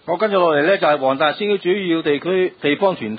我跟住落嚟呢，就係黃大仙區主要地區地方團體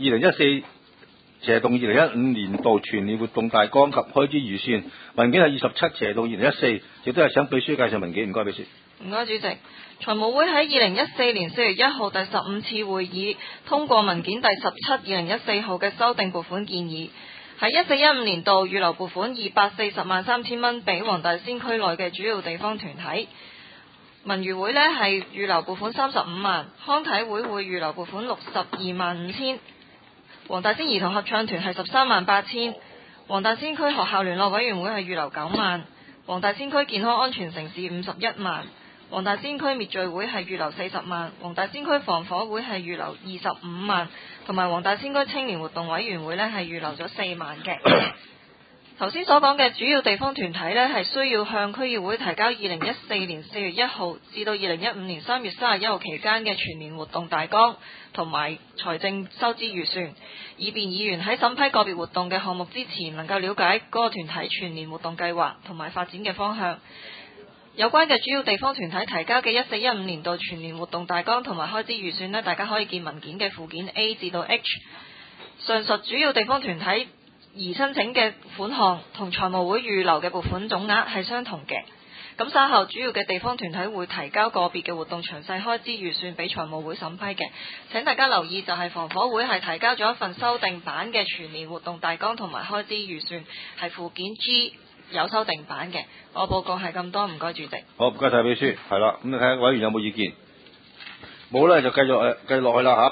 2014/2015年度全年活動大綱及開支預算文件係27/2014，亦都係想秘書介紹文件，唔該秘書。 唔該主席，財務會喺2014年4月1號第15次會議通過文件第17/2014號嘅修訂撥款建議，喺14/15年度預留撥款240萬3千蚊俾黃大仙區內嘅主要地方團體。文娛會呢係預留撥款35萬，康體會會預留撥款62萬5千，黃大仙兒童合唱團係13萬8千，黃大仙區學校聯絡委員會係預留9萬，黃大仙區健康安全城市51萬，黃大仙區滅罪會係預留40萬，黃大仙區防火會係預留25萬，同埋黃大仙區青年活動委員會呢係預留咗4萬嘅。頭先所講嘅主要地方團體呢，係需要向區議會提交2014年4月1號至到2015年3月31號期間嘅全年活動大綱同埋財政收支預算，以便議員喺審批個別活動嘅項目之前，能夠了解嗰個團體全年活動計劃同埋發展嘅方向。有關嘅主要地方團體提交嘅14/15年度全年活動大綱同埋開支預算呢，大家可以見文件嘅附件 A 至到 H。上述主要地方團體而申請嘅款項同財務會預留嘅撥款總額係相同嘅。咁稍後主要嘅地方團體會提交個別嘅活動詳細開支預算俾財務會審批嘅。請大家留意，就係防火會係提交咗一份修訂版嘅全年活動大綱同埋開支預算，係附件 G 有修訂版嘅。我報告係咁多，唔該主席。 好，唔該晒秘書，係啦，咁你睇下委員有冇意見？冇咧就繼續落去啦嚇。